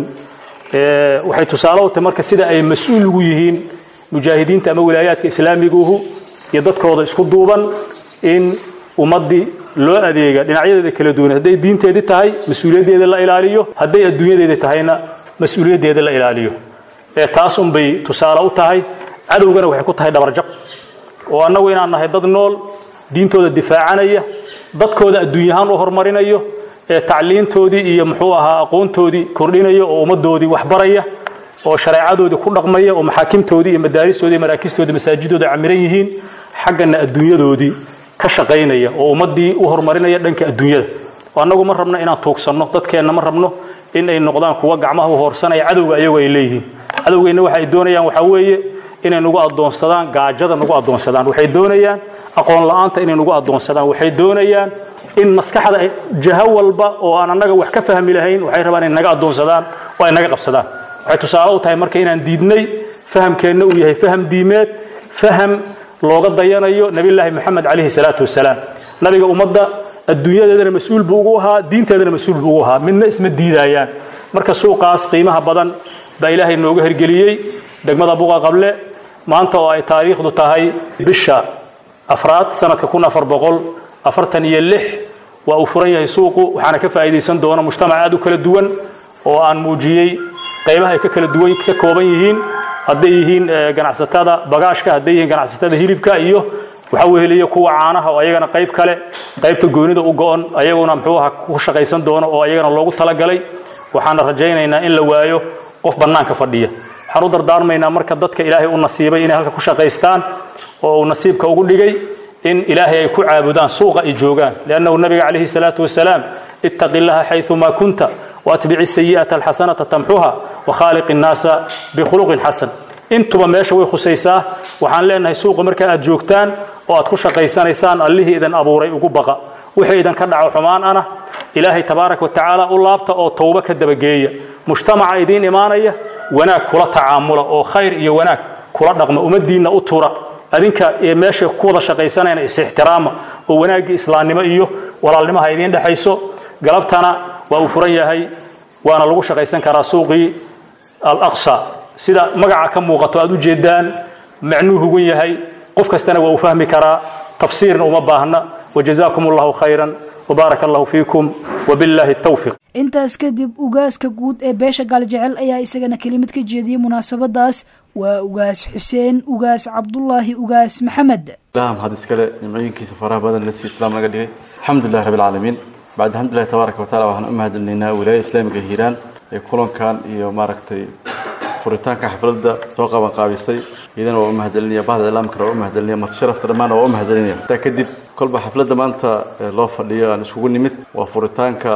waxay tusaale u tahay marka sida ay mas'uul ugu yihiin mujaahidiinta ama wilaayaadka islaamiguhu iyo dadkooda isku duuban in ummadii loo adeega dhinacyadeeda kala duwan hadday diinteedii tahay mas'uuliyaddeeda la ilaaliyo hadday adduunyadeeda tahayna mas'uuliyaddeeda la ilaaliyo ee taas un bay tusaale u tahay cadowgana waxay ku tahay dhabarjab oo annagu inaan nahay dad nool diintooda difaacanaya dadkooda adduunyahaan u horumarinayo ee tacliintoodii iyo muxuu ahaa aqoontoodii kordhinaya oo ummadoodii waxbaraya oo shareecadoodii ku dhaqmaya oo maxaakimtoodii iyo madaaristoodii maraakistoodii masaajidooda camiran yihiin xaggana adduunyadoodii ka shaqaynaya oo ummadii u horumarinaya dhanka adduunyada oo annagu ma rabno inaan tuugsanno dadkeenna ma rabno in ay noqdaan kuwa gacmaha u hoorsanaya cadowga ayagu ay leeyihiin cadowgeenna waxa ay doonayaan waxaa weeye inay nagu addoonsadaan gaajada nagu addoonsadaan waxay doonayaan aqoon la'aanta inay nagu addoonsadaan waxay doonayaan in maskaxda jaha walba oo aan annaga wax ka fahmi lahayn waxay rabaan inay naga addoonsadaan oo ay naga qabsadaan waxay tusaale u tahay marka inaan diidnay fahamkeenna uu yahay faham diimeed faham looga dayanayo nabiyullaahi maxamed calayhi salaatu wasalaam nabiga ummadda adduunyadeedana mas'uul buu ugu ahaa diinteedana mas'uul buu ugu ahaa midna isma diidayaan marka suuqaas qiimaha badan baa ilaahay nooga hirgeliyey degmada buqa qable maanta oo ay taariikhdu tahay bisha afraad sanadka kun afar boqol afartan iyo lix waa uu furan yahay suuqu waxaana ka faa'iidaysan doona mujtamac aad u kala duwan oo aan muujiyey qaybaha ay ka kala duwan ka kooban yihiin hadday yihiin ganacsatada bagaashka hadday yihiin ganacsatada hilibka iyo waxa weeliyo kuwa caanaha oo ayagana qayb kale qaybta goonida u go'on ayaguna muxuu ahaa ku shaqaysan doono oo ayagana loogu talagalay waxaana rajaynaynaa in la waayo qof bannaanka fadhiya waxaan u dardaarmaynaa marka dadka ilaahay u nasiibay inay halka ku shaqaystaan oo uu nasiibka ugu dhigay in ilaahay ay ku caabudaan suuqa ay joogaan liannahu nabiga calayhi salaatu wasalaam ittaqi llaha xayثuma kunta واتبع السيئة الحسنة تمحوها وخالق الناس بخلق حسن انتما ماشا way khusaysaa waxaan leenahay suuqa marka aad joogtaan oo aad ku shaqaysanaysaan allahi idan abuuray ugu baqa wixii idan ka dhaco xumaan ana ilaahay tabaaraka wa tacaala u laabta oo tawba ka dabageeya mujtamaca idin imaanaya wanaag kula tacaamula oo khayr iyo wanaag kula dhaqma umadiina u tura adinka ee meesha ku wada shaqaysanayna is ixtiraama oo wanaagga islaamnimo iyo walaalnimaha idin dhaxayso galabtana waa uu furan yahay waana lagu shaqaysan karaa suuqii al-aqsa sida magaca ka muuqato aad u jeedaan macnuhu ugu yahay qof kastana waa uu fahmi karaa tafsiirna uma baahna wajazaakumullahu khayran wabarakallahu fiikum wabillahi التوفيق intaas kadib ugaaska guud ee beesha gaaljecel ayaa isagana kelimad ka jeediyay munaasabadaas waa ugaas xuseen ugaas cabdullaahi ugaas maxamed daam had iskale nimcooyinkiisa faraha badan la sii islaam laga dhigay alxamdulillahi rabbil caalamiin بعد الحمد لله تبارك وتعالى وحنا أمهد لنا ولاية إسلامية هيران يكونون كان iyo maaragtay furitaanka xafladda soo qaban qaabisay idan oo umahad lina baad islaam karo umahad lina mar sharaf dhammaan oo umahad lina ta kadib kolba xafladda maanta loo fadhiyo aan isugu nimid waa furitaanka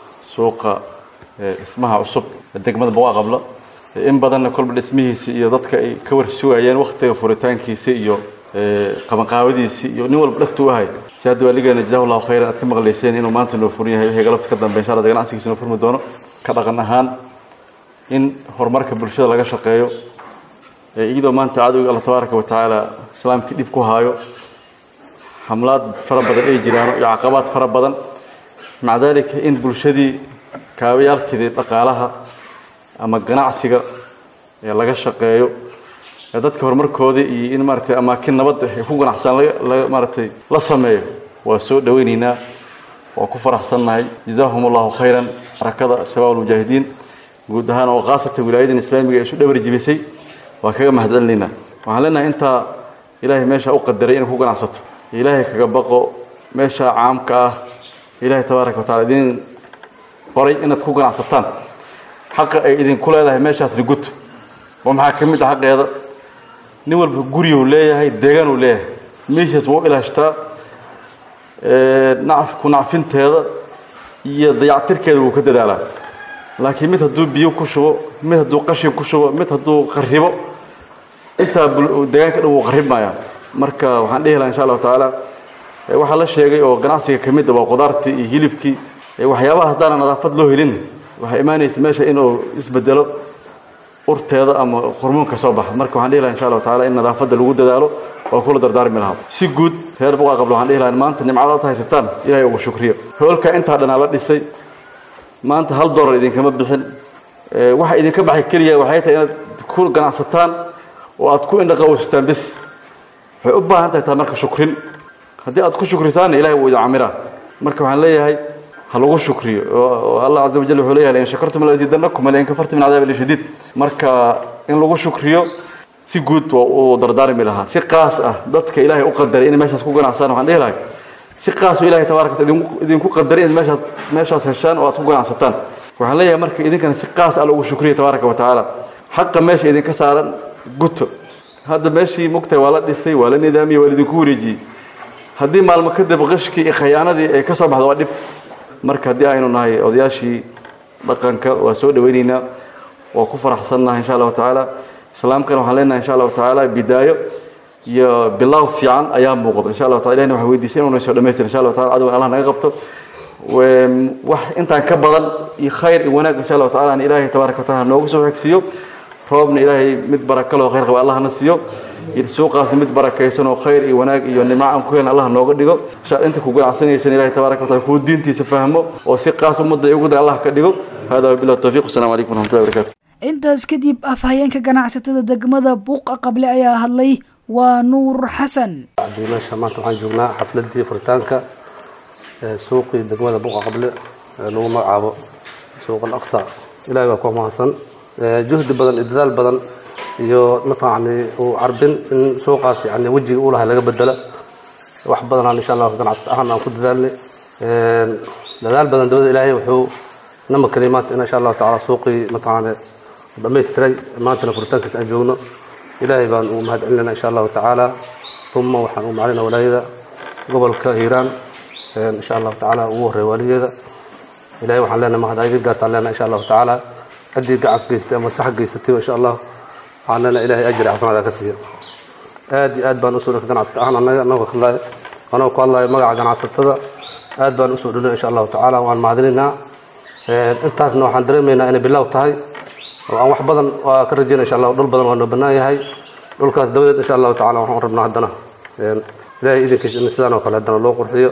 suuqa ismaha cusub degmada Buqa Qable in badan kolba dhismihiisa iyo dadka ay ka warsugayeen waqtiga furitaankiisa iyo qabanqaabadiisii iyo nin walba dhagtu u ahay si hadda waaligeena jazaahu allahu khayran aad ka maqlayseen inuu maanta noo furan yahay wixii galabta ka dambe insha allah ganacsigiisa noo furmi doono ka dhaqan ahaan in horumarka bulshada laga shaqeeyo iyadoo maanta cadowga allah tabaaraka wa tacaala islaamkii dhib ku haayo xamlaad fara badan ay jiraan iyo caqabaad fara badan maca daalika in bulshadii kaabayaalkeedii dhaqaalaha ama ganacsiga ee laga shaqeeyo dadka horumarkooda iyo in maaragtay amaakin nabad ay ku ganacsan la maaragtay la sameeyo waa soo dhaweynaynaa waa ku faraxsannahay jazaahum allahu khayran harakada shabaab almujaahidiin guud ahaan oo qaasatan wilaayadan islaamiga ee isu dhabar jibisay waa kaga mahadcelinaynaa waxaan leenahay intaa ilaahay meesha u qadaray inay ku ganacsato ilaahay kaga baqo meesha caamka ah ilaahay tabaaraka wa tacaala idin qoray inaad ku ganacsataan xaqa ay idinku leedahay meeshaasna gud oo maxaa ka mid ah xaqeeda nin walba guriyuu leeyahay deegaanuu leeyahay meeshaas wuu ilaashtaa nacf ku nacfinteeda iyo dayactirkeeda wuu ka dadaalaa laakiin mid hadduu biyo ku shubo mid hadduu qashin ku shubo mid hadduu qaribo intaa deegaanka dhan wuu qaribmayaa marka waxaan dhihi lahaa insha allahu tacaala waxaa la sheegay oo ganacsiga ka mid ah waa qudaartii iyo hilibkii waxyaabaha haddaana nadaafad loo helin waxay imaanaysa meesha inuu isbedelo urteeda ama hormoonka soo baxa marka waxaan dhihi lahaa insha allahu tacaala in nadaafadda lagu dadaalo oo kula dardaarmi lahaa si guud reer buqa qablo waxaan dhihi lahaa maanta nimcada aad haysataan ilaahay ugu shukriyo hoolka intaa dhanaa la dhisay maanta hal doolar idinkama bixin waxa idinka baxay keliya waxay tahay inaad ku ganacsataan oo aad ku indhaqawsataan bis waxay u baahan tahay taa marka shukrin haddii aad ku shukrisaanna ilaahay wuu idin camiraa marka waxaan leeyahay ha lagu shukriyo oo allah caza wajal wuxuu leeyahay in shakartum la aziidannakum wa in kafartum min cadaabi lashadiid marka in lagu shukriyo si guud waa uu dardaarmi lahaa si qaas ah dadka ilaahay u qadaray in meeshaas ku ganacsadaan waxaan dhihi lahay si qaas oo ilaahay tabaaraka wa tacaala idinku qadaray in meeshaas meeshaas heshaan oo aad ku ganacsataan waxaan leeyahay marka idinkana si qaas ah lagu shukriyo tabaaraka wa tacaala xaqa meesha idinka saaran guto hadda meeshii mugtay waa la dhisay waa la nidaamiyey waa idinku wareejiyey haddii maalmo kadib qishkii iyo khayaanadii ay ka soo baxdo waa dhib marka haddii aynu nahay odayaashii dhaqanka waa soo dhaweynaynaa waa ku faraxsannahay insha allahu tacaala islaamkana waxaan leenahay insha allahu tacaala bidaayo iyo bilaaw fiican ayaa muuqda insha allahu taala ilahina waxaan weydiisay inuu soo dhamaystiro insha allahu taala cadowgan allah naga qabto wax intaan ka badan iyo khayr iyo wanaag insha allahu tacaala ilaahay tabaaraka wa tacaala noogu soo xigsiyo roobna ilaahay mid barakalo khayr qaba allah na siiyo suuqaasna mid barakaysan oo khayr iyo wanaag iyo nimco aan ku helna allah nooga dhigo inta ku ganacsanaysan ilaahay tabaaraka wa taala ku diintiisa fahmo oo si qaas ummadda ay ugu day allah ka dhigo hada billahi tawfiiq assalamu alaykum wa rahmatullahi wa barakatuh intaas kadib afhayeenka ganacsatada degmada buuqa qable ayaa hadlay waa nuur xasan meesha maanta waxaan joognaa xafladii furitaanka suuqii degmada buuqa qable lagu magacaabo suuq al-aqsa ilaahay waa ku mahadsan juhdi badan iyo dadaal badan iyo mataqaani uu carbin in suuqaas yani wajiga uu lahaa laga bedela wax badan aan insha Allah ganacsato ahaan aan ku dadaalnay een dadaal badan dawladda ilaahay wuxuu nama kalimaad in insha Allah taala suuqii mataqaani dhameystiray maanta furitaankiisa aan joogno ilaahay baan u mahad celinayna insha Allah taala thumma waxaan u macalina walaayada gobolka Hiiraan een insha Allah taala ugu horeey waligeeda ilaahay waxaan leenahay mahad ayga gaartaan leenahay insha Allah taala hadii gacab geystay ama sax geystay insha Allah waxaana ilaahay ajr xafnada ka siiyo aad iyo aad baan u soo ganacsatada ahna anaga anaga khallay ana ku hadlay magaca ganacsatada aad baan u soo dhulay insha Allah taala waan maadinina ee intaasna waxaan dareemeynaa inay bilow tahay oo aan wax badan waa ka rajeynaa insha Allah dhul badan waa noo banaan yahay dhulkaas dawladda insha Allah taala waxaan rabnaa haddana ee ilaahay idinkiisa sidaan oo kale haddana loo qurxiyo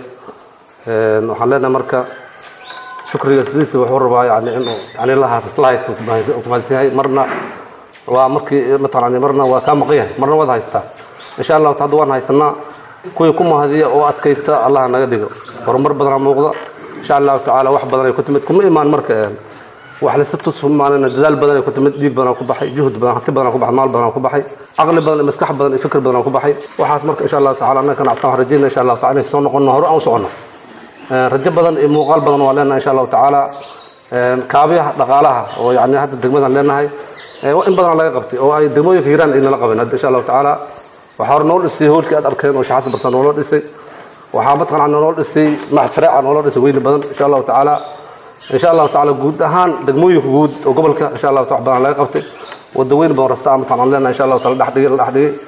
ee waxaan leenahay marka shukriga sidiisa wuxuu rabaa yani inuu yani la haafis ku maasiyay marna waa markii mataqaani marna waa ka maqan marna wada haysta insha Allah taad waan haysana kuwi ku mahadiya oo adkaysta Allah naga dhigo horumar badan muuqda insha Allah taala wax badan ay ku timid kuma iimaan marka wax la sabto Soomaaliyeed dadaal badan ay ku timid diib badan ku baxay juhud badan hati badan ku baxay maal badan ku baxay aqli badan maskax badan iyo fikir badan ku baxay waxaas marka insha Allah taala anaka nactaan rajayna insha Allah taala soo noqono hore aan socono rajo badan iyo muuqaal badan waa leenahay insha Allah taala kaabiyaha dhaqaalaha oo yani hadda degmadan leenahay in badan laga qabtay oo ay degmooyinka Hiiraan in la qaban insha Allah taala waxa hor nool dhisay hoolkii aad arkeen oo shaxas barsan nool dhisay waxa matqan nool dhisay maxsaraca nool dhisay weyn badan insha Allah taala insha Allah taala guud ahaan degmooyinka guud oo gobolka insha Allah taala badan laga qabtay wada weyn badan rasta matqan leenahay insha Allah taala dhaxdhigay dhaxdhigay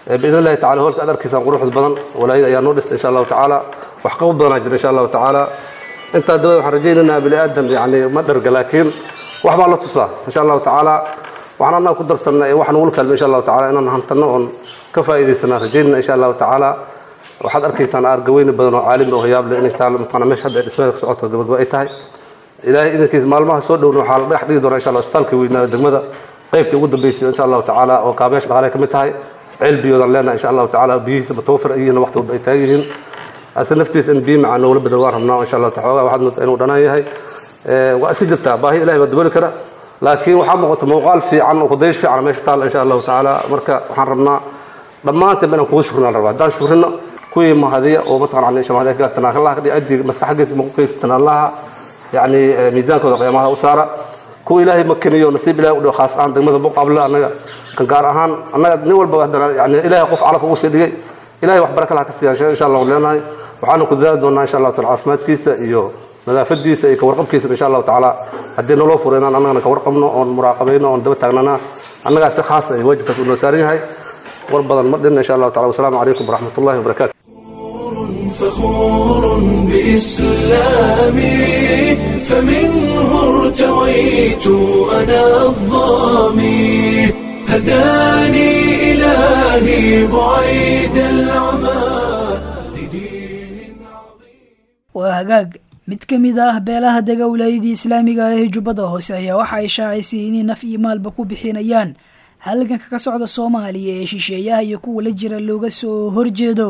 باذن الله تعالى هولك ادركيسان قروح بدن ولاayada ayaa noo dhistay insha Allah ta'ala wax qabad badan jira insha Allah ta'ala inta dawada waxaan rajaynaynaa bil aadam yani ma dharga laakiin wax baa la tusaa insha Allah ta'ala waxaan ku darsanay waxaan ugu kalmay insha Allah ta'ala inaan hantano oo ka faa'iideysana rajaynaa insha Allah ta'ala waxaad arkaysaan argaweyn badan oo caalami oo yaab leh in istaan matana meesha hadda dhismaha socoto gabadh ay tahay ilaahay idinkiis maalmaha soo dhowna waxa la dhax dhigi doonaa insha Allah isbitaalka weynaa degmada qaybta ugu dambeysay insha Allah ta'ala oo kaabeesh dhaqaale ka mid tahay cilbiyoodan leena insha Allah ta'ala biisa batawfir ayina waqti ay taayihiin asal naftiis in bii macna wala bedel waan rabnaa insha Allah ta'ala waxaad mid inuu dhanaan yahay ee waa si jirta baahi ilaahay wad bari kara laakiin waxa muuqata muuqaal fiican oo qodaysh fiican meesha taal insha Allah ta'ala marka waxaan rabnaa dhamaanteen baan ku shukrinaa rabaa daan shukrina kuwii mahadiya oo mataqan insha Allah ka tanaa Allah ka dhigi maskaxdiisa ma ku kaystan Allah yani miisaankooda qiimaha u saara ku ilaahay makaniyo nasiib ilaahay u khaas aan degmada buqabla anaga kan gaar ahaan anaga nin walba hadana yani ilaahay qof calaf ugu sii dhigay ilaahay wax baraka la ka siiyo insha Allah leenahay waxaan ku dadaal doonaa insha Allah caafimaadkiisa iyo nadaafadiisa iyo ka warqabkiisa insha Allah ta'ala hadii noo furayna anagana ka warqabno oo muraaqabayno oo daba taagnana anaga si khaas ah wajibka u saaran yahay war badan ma dhin insha Allah ta'ala wassalaamu alaykum warahmatullahi wabarakatuh فخور بإسلامي فمنه ارتويت أنا الظامي هداني إلهي بعيد العمى لدين عظيم. وهجاج mid ka mid ah beelaha dega wilaayadii islaamiga ah ee Jubbada Hoose ayaa waxa ay shaacisay in naf iyo maalba ku bixinayaan halganka ka socda Soomaaliya ee shisheeyaha iyo kuwa la jira looga soo horjeedo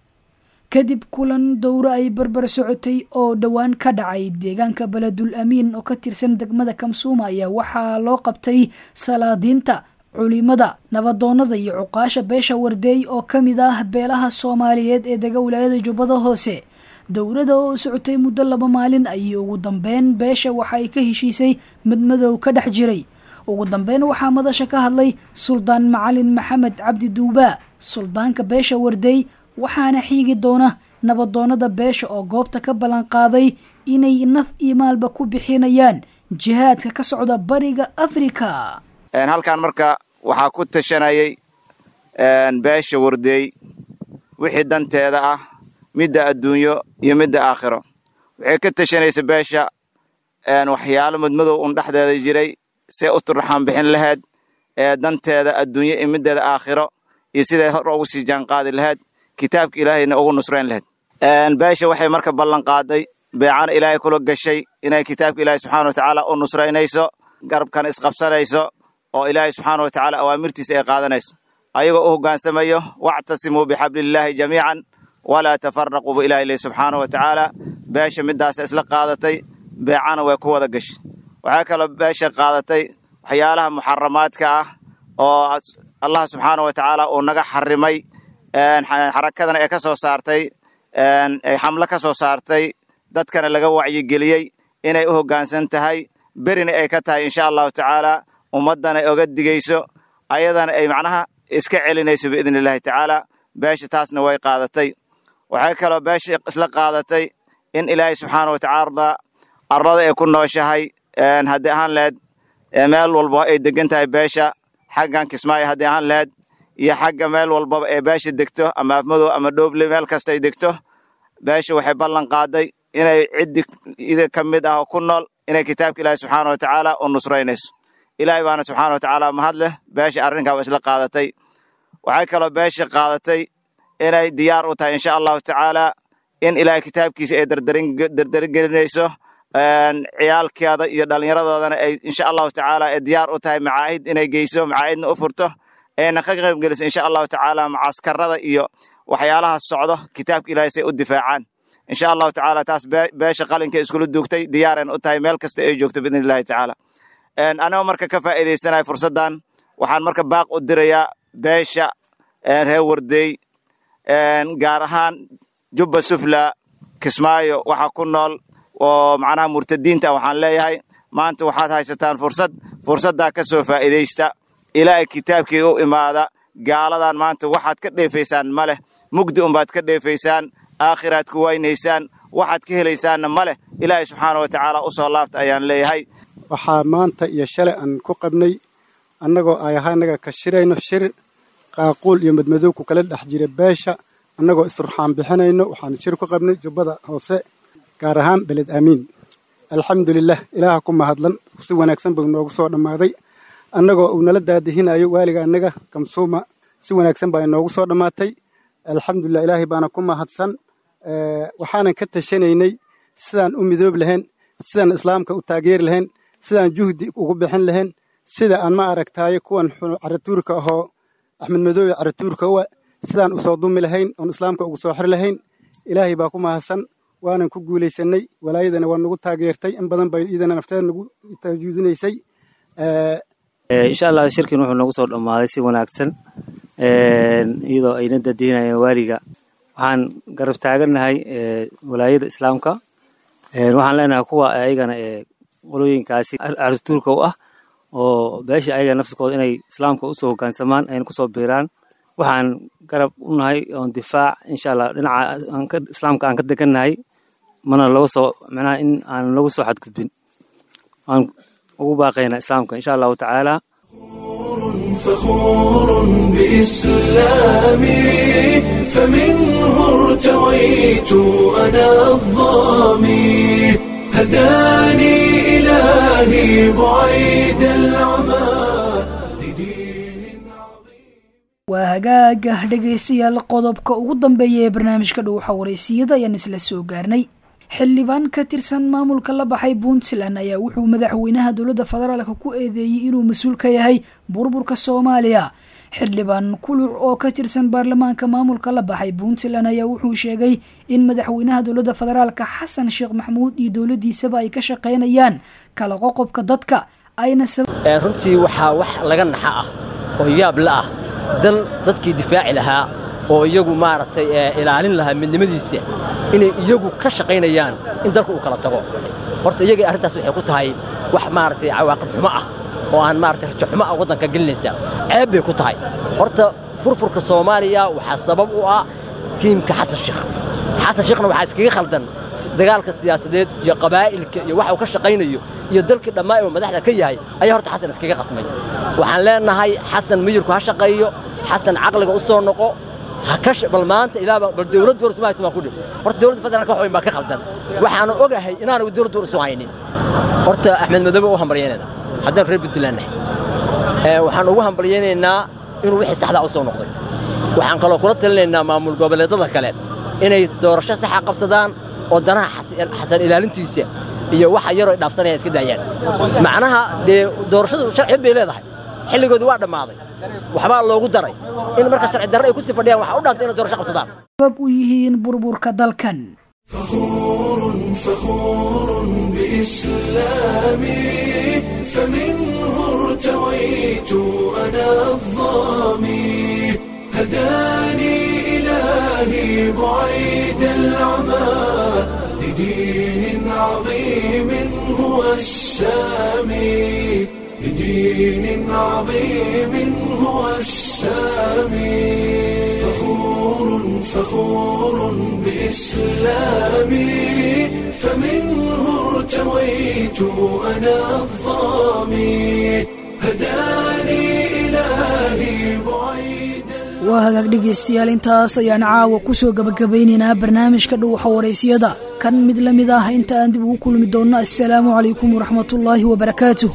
kadib kulan dowra ay barbar socotay oo dhawaan ka dhacay deegaanka Baladul Amiin oo ka tirsan degmada Kamsuuma ayaa waxaa loo qabtay salaadiinta culimada nabadoonada iyo cuqaasha beesha wardeey oo kamid ah beelaha Soomaaliyeed ee dega wilaayada Jubbada Hoose dowrada oo socotay muddo laba maalin ay ugu dambeyn beesha waxa ay ka heshiisay madmadow ka dhex jiray ugu dambeyn waxaa madasha ka hadlay Suldaan Macalin Maxamed Cabdi Duuba suldaanka beesha wardeey waxaana xiigi doona nabadoonada beesha oo goobta ka balan qaaday inay naf iyo maalba ku bixinayaan jihaadka ka socda bariga Afrika een halkan marka waxa ku tashanayay een beesha wardeey wixii danteeda ah midda adduunyo iyo midda aakhiro waxay ka tashanaysa beesha een waxyaalo madmadow un dhaxdeeda jiray si u turxaan bixin lahayd ee danteeda adduunyo iyo midda aakhiro iyo sida hor ugu sii jaan qaadi lahayd kitaabka ilaahayna ugu nusrayn lahayd een beesha waxay marka ballan qaaday beecana ilaahay kula gashay inay kitaabka ilaahay subxaanahu wa ta'aala u nusraynayso garabkan isqabsanayso oo ilaahay subxaanahu wa ta'aala awaamirtiisa ay qaadanayso ayagoo u hogaansamayo wa'tasimu bihablillahi jamiican wala tafarraqu bi ilaahi subxaanahu wa ta'aala beesha midaas isla qaadatay beecana way ku wada gashay waxa kale beesha qaadatay waxyaalaha muharramaadka ah oo Allah subxaanahu wa ta'aala uu naga xarimay een xarakadan ay ka soo saartay een ay xamla ka soo saartay dadkana laga wacyi geliyay inay u hoggaansan tahay berina ay ka tahay insha Allah ta'ala ummadana ay oga digayso ayadana ay macnaha iska celinayso biidnillahi ta'ala beesha taasna way qaadatay waxa kale beesha isla qaadatay in ilaahay subxaanahu wa ta'aala arlada ay ku nooshahay een hadii aan leed meel walba ay degan tahay beesha xaggan Kismaayo hadii aan leed iyo xagga meel walba ee beesha degto ama afmado ama dhooble meel kasta ay degto beesha waxay ballan qaaday inay cid ida kamid ah ku nool inay kitaabka ilaahay subxaanahu wa ta'aala u nusraynayso ilaahay baana subxaanahu wa ta'aala mahad leh beesha arrinka way isla qaadatay waxay kale beesha qaadatay inay diyaar u tahay insha Allah ta'aala in ilaahay kitaabkiisa ay dardarin dardarin gelinayso een ciyaalkeeda iyo dhalinyaradooda ay insha Allah ta'aala ay diyaar u tahay macaahid inay geyso macaahidna u furto ayna ka qayb geliso insha Allah ta'aala macaskarada iyo waxyaalaha socdo kitaabka ilaahay say u difaacaan insha Allah ta'aala taas beesha qalinka isku duugtay diyaaran u tahay meel kasta ay joogto bidnillahi ta'aala een ana marka ka faa'iideysanaay fursadan waxaan marka baaq u dirayaa beesha een reer wardeey een gaar ahaan Jubba Sufla Kismaayo waxa ku nool oo macnaha murtadiinta waxaan leeyahay maanta waxaad haysataan fursad fursadda ka soo faa'iideysta ilaahay kitaabkii u imaada gaaladan maanta waxaad ka dheefaysaan male mugdi um baad ka dheefaysaan aakhiraad ku waynaysaan waxaad ka helaysaan male ilaahay subxaanahu wa ta'aala u soo laabta ayaan leeyahay waxa maanta iyo shalay aan ku qabnay annagoo ay ahaynaga ka shirayno shir qaaquul iyo madmadow ku kala dhex jira beesha annagoo isturxaan bixinayno waxaan shir ku qabnay jubbada hoose gaar ahaan beled aamiin alxamdulilah ilaaha ku mahadlan si wanaagsan buu noogu soo dhammaaday annagoo uu nala daadihinayo waaliga annaga kamsuuma si wanaagsan baa inoogu soo dhammaatay alxamdulilah ilaahay baana ku mahadsan waxaanan ka tashanaynay sidaan u midoob lahayn sidaan islaamka u taageeri lahayn sidaan juhdi ugu bixin lahayn sida aan ma aragtaayo kuwan caratuurka ahoo axmed madoobe caratuurka uwa sidaan u soo dumi lahayn oon islaamka ugu soo xir lahayn ilaahay baa ku mahadsan waanan ku guulaysanay walaayadana waa nagu taageertay in badan bay iidana nafteeda nagu tajuudinaysay insha allah shirkin wuxuu nagu soo dhammaaday si wanaagsan iyadoo ayna dadinayeen waaliga waxaan garab taagannahay walaayada islaamka waxaan leenahay kuwa ayagana qolooyinkaasi caratuurka u ah oo beesha ayaga nafsikooda inay islaamka usoo hoggaansamaan ayna kusoo biiraan waxaan garab u nahay oon difaac insha allah dhinaca islaamka aan ka degannahay mana laga soo macnaha in aan lagu soo xadgudbin aan ugu baaqaynaa islaamka insha allahu tacaala فخور بإسلامي فمنه ارتويت أنا الظامي هداني إلهي بعيد العمى waa hagaaga dhegaystayaal qodobka ugu dambeeya ee barnaamijka dhuuxa wareysiyada ayaan isla soo gaarnay xildhibaan ka tirsan maamulka la baxay puntland ayaa wuxuu madaxweynaha dowladda federaalka ku eedeeyey inuu mas-uul ka yahay burburka soomaaliya xildhibaan kuluc oo ka tirsan baarlamaanka maamulka la baxay puntland ayaa wuxuu sheegay in madaxweynaha dowladda federaalka xasan sheekh maxamuud iyo dowladiisaba ay ka shaqaynayaan kala qoqobka dadka ayna runtii waxaa wax laga naxa ah oo yaab la ah dal dadkii difaaci lahaa oo iyagu maaragtay ilaalin lahaa midnimadiisa inay iyagu ka shaqaynayaan in dalku uu kala tago horta iyaga arrintaas waxay ku tahay wax maaragtay cawaaqib xumo ah oo aan maaragtay rajo xumo ah waddanka gelinaysa ceeb bay ku tahay horta furfurka soomaaliya waxaa sabab u ah tiimka xasan sheekh xasan sheekhna waxaa iskaga khaldan dagaalka siyaasadeed iyo qabaa'ilka iyo waxa uu ka shaqaynayo iyo dalkii dhammaan oo madaxda ka yahay ayaa horta xasan iskaga qasmay waxaan leenahay xasan miyirku ha shaqeeyo xasan caqliga u soo noqo ha ka bal maanta ilaa bal dawladda warsumaysa ma ku dhig horta dawladda federaalka wax weyn baa ka khaldan waxaan ogahay inaanu dawladda warsu haynin horta axmed madoobe u hambalyeynayna haddaan reer puntland nahay ee waxaan ugu hambalyeynaynaa inuu wixii saxda u soo noqday waxaan kaloo kula talinaynaa maamul goboleedada kale inay doorasho sax ah qabsadaan oo danaha xasan ilaalintiisa iyo waxa yar oo dhaafsanaya iska daayaan macnaha de doorashadu sharci bay leedahay xilligoodu waa dhamaaday waxba loogu daray in marka sharci darro ay ku sii fadhiyaan waxa u dhaantay in doorasho qabsadaan sabab u yihiin burburka dalkan فخور فخور بإسلامي فمنه ارتويت أنا الظامي هداني إلهي بعيد العمى لدين عظيم هو السامي لدين عظيم هو السامي فخور فخور بإسلامي فمنه ارتويت أنا الظامي هداني إلهي بعيد waa hagaag dhegaystayaal intaas ayaan caawa ku soo gabagabaynaynaa barnaamijka dhuuxa wareysiyada kan mid la mid ah inta aan dib ugu kulmi doonno assalaamu calaykum waraxmatullaahi wabarakaatuh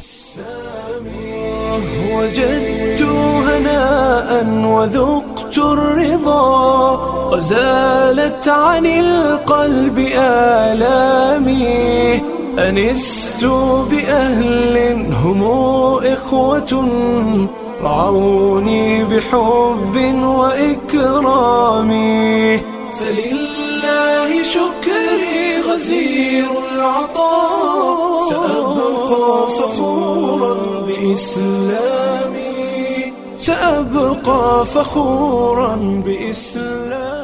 وجدت هناء وذقت الرضا وزالت عن القلب آلامي أنست بأهل هم إخوة رعوني بحب وإكرام فلله شكري غزير العطاء سأبقى فخورا بإسلامي سأبقى فخورا بإسلامي.